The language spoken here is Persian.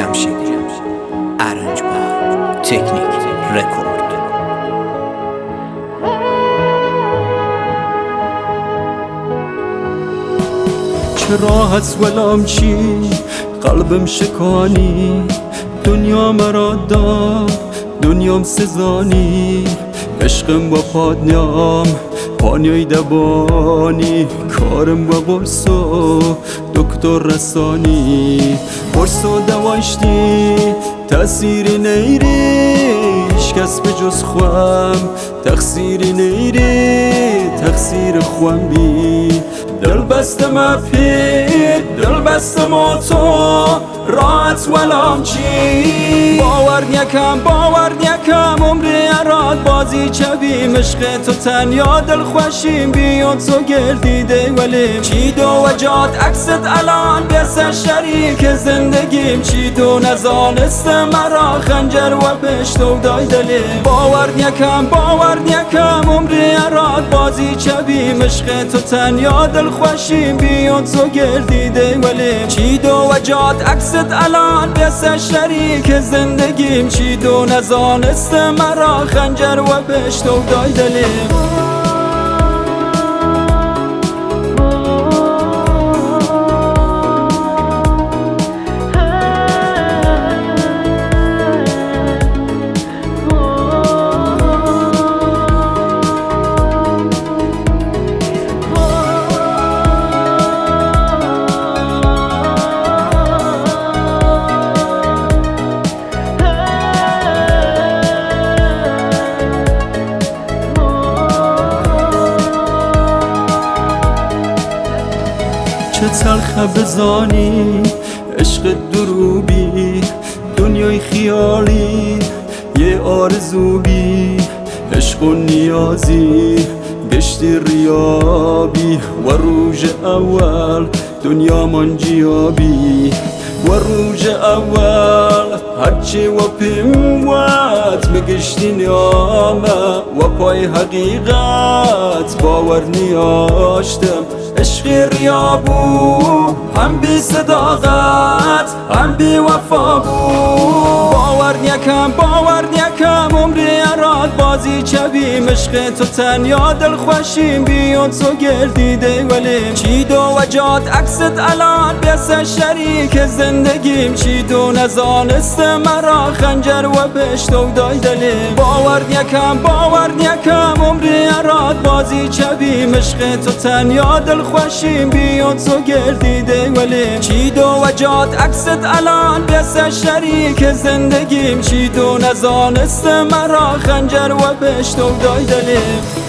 جمشید ارنج با تکنیک رکورد. چه راحت ولام چی قلبم شکانی، دنیا مرا داد دنیام سزانی، عشقم با پادنیام پانیای دبانی، کارم با قرص و دکتر رسانی، قرص و دواشتی تأثیری نیریش کس به جز خوام، تقصیری نیری تقصیر خوام بی، دل بستم اپید دل بستم و تو راحت ولام چی، باور نیکم عمری اراد بازی چبیم، عشق تو تنیا دل خوشیم بیاد تو گردیده ولیم، چی دو وجات عکست الان بیسه شریک زندگیم، چی دو نزانست مرا خنجر و پشتو دای دلیم، باور نیکم عمری اراد بازی چبیم، عشق تو تنیا دل خوشیم بیاد تو گردیده ولیم، چی دو وجات عکست الان بیسه شریک زندگیم، چی دو نزانست مرا خنجر و پشتو دای دلیم. چه تلخه بزانی عشق دروبی، دنیای خیالی یه آرزو بی، عشق و نیازی گشتی ریابی، و روز اول دنیا من جیابی، و روز اول هرچی و پیموت بگشتی نیامه، و پای حقیقت باور نیاشتم، عشق ریابو هم بی صداقت هم بی وفا بود، باور نیکم عمری اراد بازی چبیم، عشق تو تنیا دل خوشیم بیاد تو گردیده ولیم، چی دو وجات عکست الان بیسه شریک زندگیم، چی دو نزانست مرا خنجر و پشتو دای دلیم، باور نیکم عمری اراد بازی چبیم، عشق تو تنیا دل خوشیم بیاد تو گردیده ولیم، چی دو وجات عکست الان بیسه شریک زندگیم، چی دو نزانست مرا خنجر و پشتو دای دلیم.